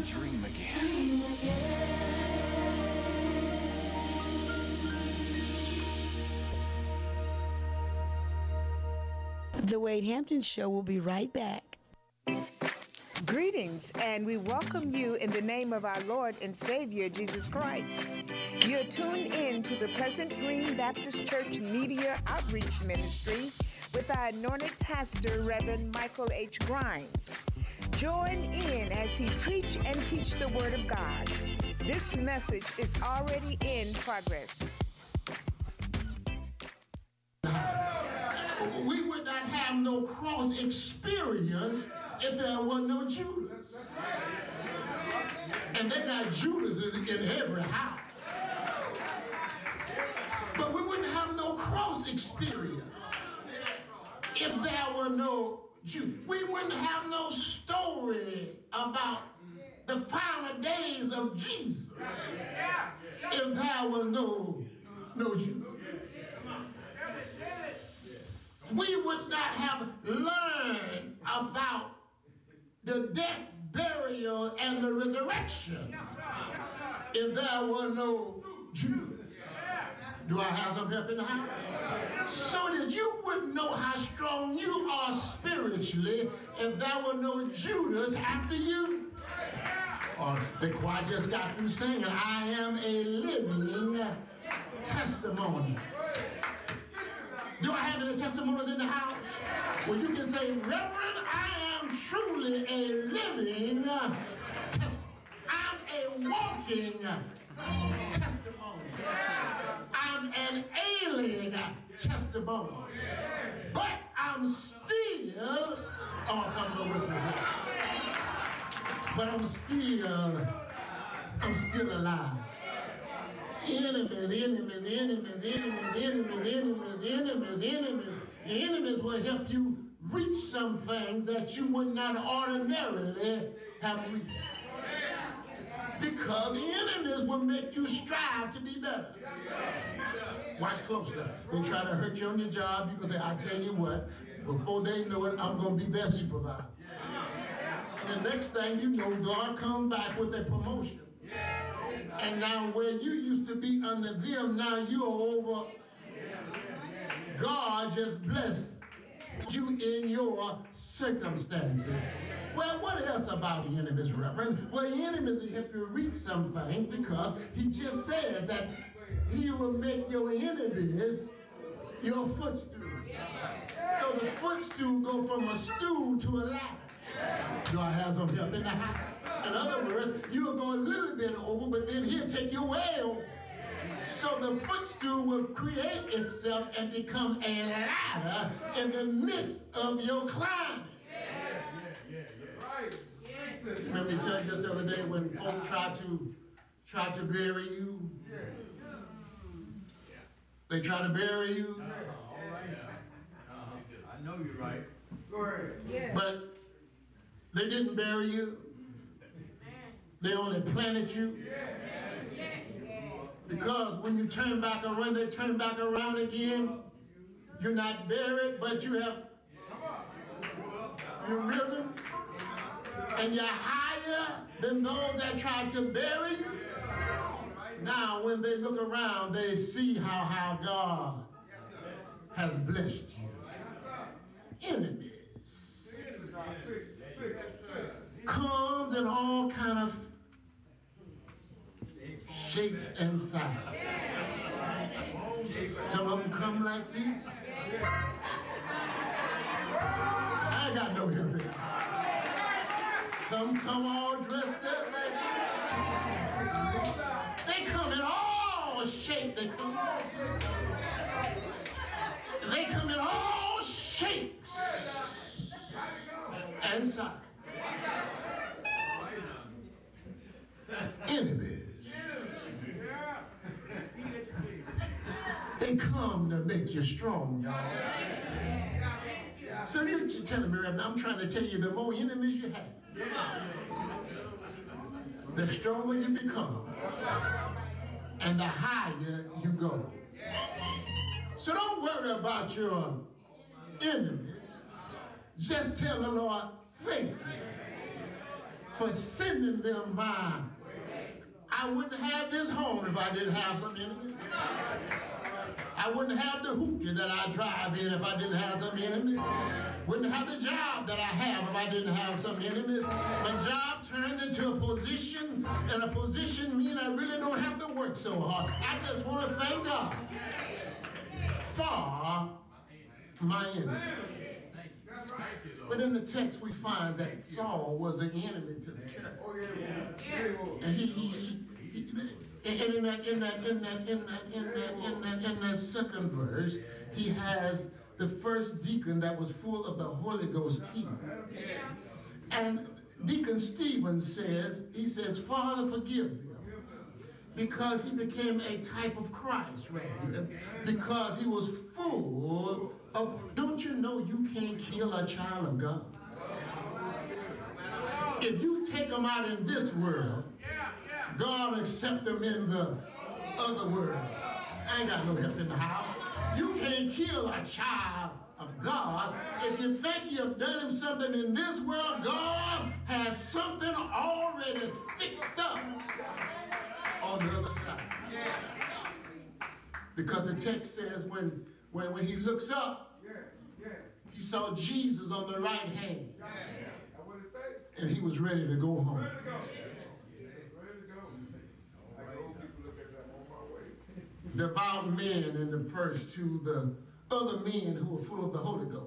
dream again. The Wade Hampton Show will be right back. Greetings, and we welcome you in the name of our Lord and Savior, Jesus Christ. You're tuned in to the Pleasant Green Baptist Church Media Outreach Ministry with our anointed pastor, Reverend Michael H. Grimes. Join in as he preach and teach the Word of God. This message is already in progress. We would not have no cross experience if there were no Judas. And they got Judases in every house. But we wouldn't have no cross experience if there were no Judas. We wouldn't have no story about the final days of Jesus if there was no Judas. We would not have learned about the death, burial, and the resurrection if there were no Judas. Do I have some help in the house? So that you wouldn't know how strong you are spiritually if there were no Judas after you. Or the choir just got through singing, I am a living testimony. Do I have any testimonies in the house? Well, you can say, Reverend, I am truly a living testimony. I'm a walking testimony. I'm an alien testimony. But I'm still, but I'm still alive. Enemies will help you reach something that you would not ordinarily have reached. Because the enemies will make you strive to be better. Watch closely. They try to hurt you on your job. You can say, I tell you what, before they know it, I'm going to be their supervisor. And the next thing you know, God comes back with a promotion. And now where you used to be under them, now you're over. God just blessed you in your circumstances. Well, what else about the enemies, Reverend? Well, the enemies will help you reach something because he just said that he will make your enemies your footstool. So the footstool go from a stool to a ladder. Do I have some help in the house? In other words, you'll go a little bit over, but then he'll take you way over. So the footstool will create itself and become a ladder in the midst of your climbing. Let me tell you this the other day when folk try to bury you. They try to bury you. I know you're right. But they didn't bury you. They only planted you. Because when you turn back around, they turn back around again. You're not buried, but you're risen. And you're higher than those that tried to bury you. Now, when they look around, they see how God has blessed you. Enemies comes in all kind of shapes and sizes. Some of them come like this. I got no help here. Some come all dressed up like this. They come in all shapes. They come in all shapes and sizes. Enemies. They come to make you strong, y'all. So you're telling me, Reverend, I'm trying to tell you, the more enemies you have, the stronger you become, and the higher you go. So don't worry about your enemies. Just tell the Lord, thank you for sending them my way. I wouldn't have this home if I didn't have some enemies. I wouldn't have the hoopty that I drive in if I didn't have some enemies. Wouldn't have the job that I have if I didn't have some enemies. My job turned into a position, and a position means I really don't have to work so hard. I just want to thank God for my enemy. But in the text we find that Saul was an enemy to the church. And in that second verse, he has the first deacon that was full of the Holy Ghost people. And Deacon Stephen says, he says, Father, forgive them. Because he became a type of Christ right here. Because he was full of, don't you know you can't kill a child of God? If you take them out in this world, God accept them in the other world. I ain't got no help in the house. You can't kill a child of God. If you think you've done him something in this world, God has something already fixed up on the other side. Because the text says when he looks up, he saw Jesus on the right hand. And he was ready to go home. Devout men in the first to the other men who were full of the Holy Ghost.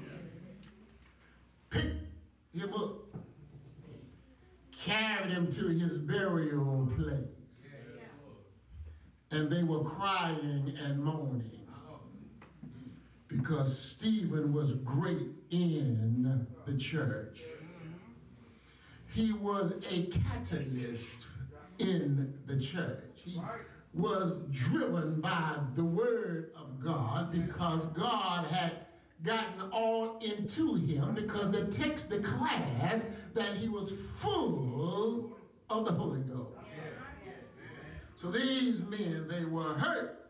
Picked him up, carried him to his burial place. And they were crying and moaning because Stephen was great in the church. He was a catalyst in the church. He was driven by the word of God because God had gotten all into him, because the text declares that he was full of the Holy Ghost. So these men, they were hurt.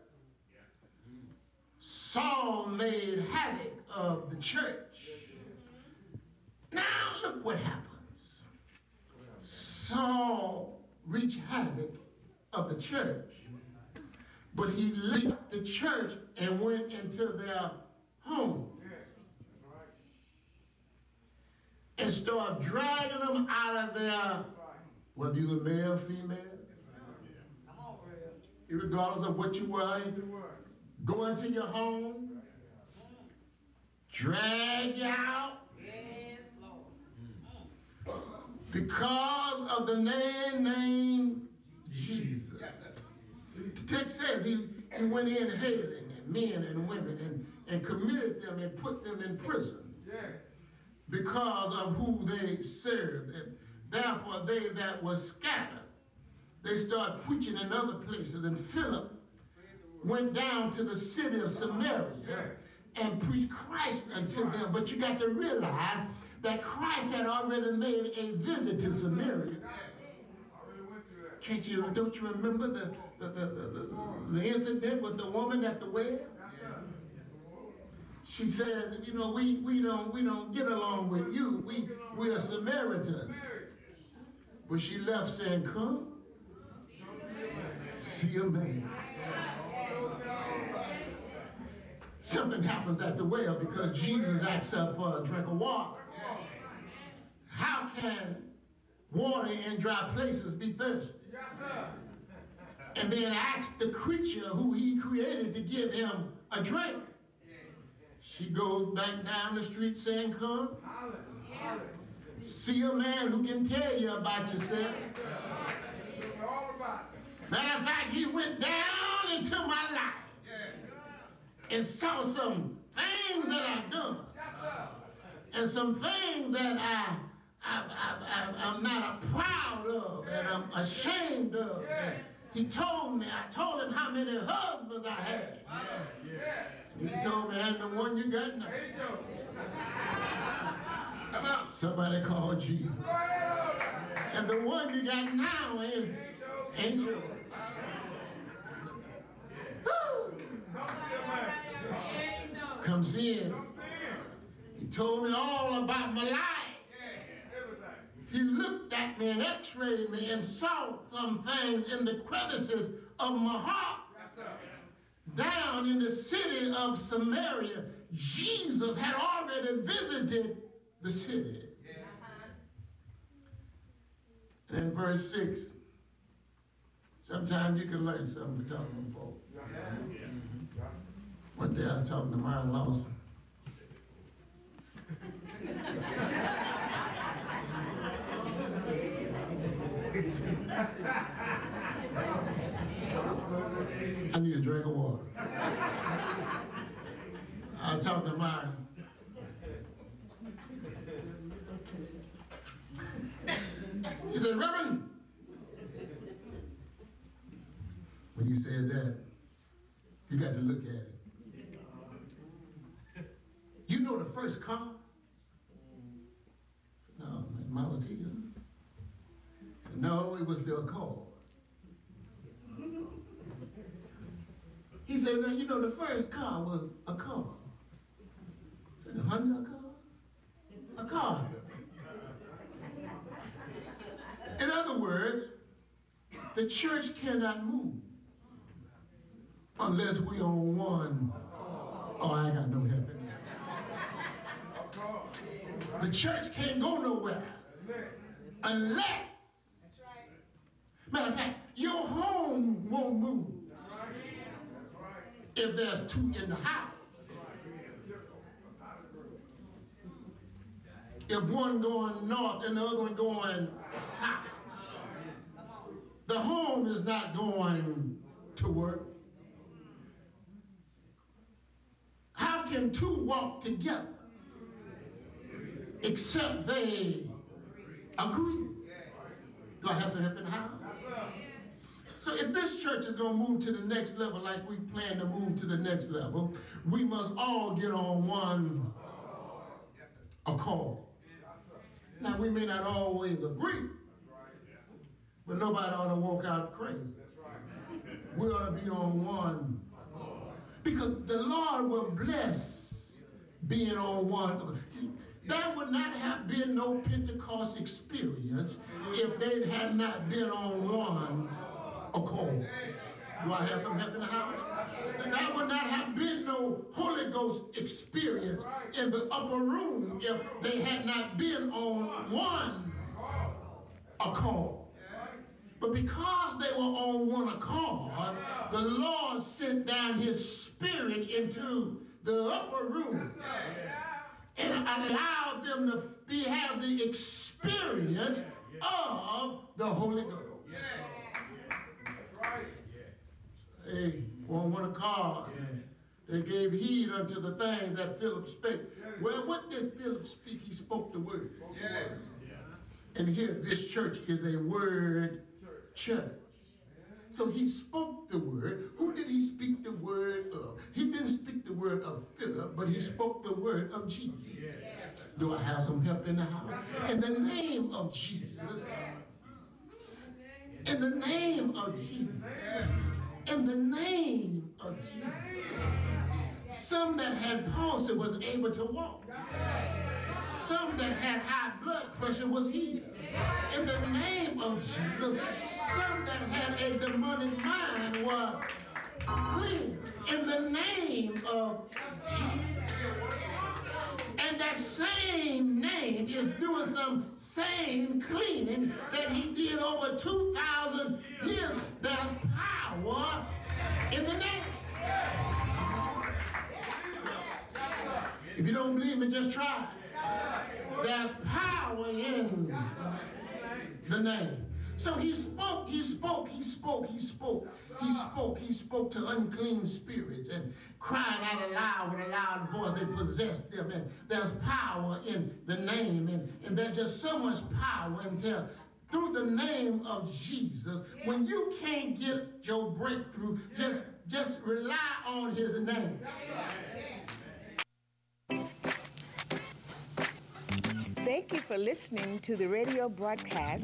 Saul made havoc of the church. Now look what happens. Saul wreaked havoc of the church, but he left the church and went into their home and started dragging them out of their, whether you were male, female, regardless of what you were, go into your home, drag you out, because of the man named Jesus. The text says he went in hailing and men and women and committed them and put them in prison because of who they served. And therefore they that were scattered, they started preaching in other places. And Philip went down to the city of Samaria and preached Christ unto them. But you got to realize that Christ had already made a visit to Samaria. Don't you remember the incident with the woman at the well? She says, you know, we don't get along with you. We're Samaritan. But she left saying, come, see a man. Something happens at the well because Jesus asks her for a drink of water. How can water in dry places be thirsty? And then ask the creature who he created to give him a drink. She goes back down the street saying, come, see a man who can tell you about yourself. Matter of fact, he went down into my life and saw some things that I've done and some things that I'm not proud of and I'm ashamed of. He told me, I told him how many husbands I had. He told me, and the one you got now. Somebody called Jesus. And the one you got now ain't yours. Comes in. He told me all about my life. He looked at at me and x-rayed me and saw some things in the crevices of my heart. Down in the city of Samaria, Jesus had already visited the city. And in verse 6, sometimes you can learn something from talking to folks. One day I was talking to Myron Lawson. I need a drink of water. I was talking to Myron. He said, Reverend, when he said that, you got to look at it. You know the first car? No, Model T. No, it was the Accord. He said, now you know the first car was a car. I said, a Honda car? A car. In other words, the church cannot move unless we on one. Oh, I ain't got no help in that. The church can't go nowhere unless, matter of fact, your home won't move if there's two in the house. If one going north and the other one going south, the home is not going to work. How can two walk together except they agree? Do I have to help in the house? So if this church is going to move to the next level like we plan to move to the next level, we must all get on one accord. Now, we may not always agree, but nobody ought to walk out crazy. We ought to be on one. Because the Lord will bless being on one. There would not have been no Pentecost experience if they had not been on one accord. Do I have some help in the house? There would not have been no Holy Ghost experience in the upper room if they had not been on one accord. But because they were on one accord, the Lord sent down his spirit into the upper room and allowed them to have the experience of the Holy Ghost. They were on one accord. They gave heed unto the things that Philip spake. Well, what did Philip speak? He spoke the word. And here, this church is a word church. So he spoke the word. Who did he speak the word of? He didn't speak the word of Philip, but he spoke the word of Jesus. Do I have some help in the house? In the name of Jesus. In the name of Jesus. In the name of Jesus. Some that had palsy was able to walk. Some that had high blood pressure was healed. In the name of Jesus, some that had a demonic mind were clean. In the name of Jesus. And that same name is doing some same cleaning that he did over 2,000 years. There's power in the name. If you don't believe me, just try. There's power in the name. So he spoke to unclean spirits and cried out aloud with a loud voice. They possessed them, and there's power in the name, and there's just so much power until through the name of Jesus, when you can't get your breakthrough, just rely on his name. Thank you for listening to the radio broadcast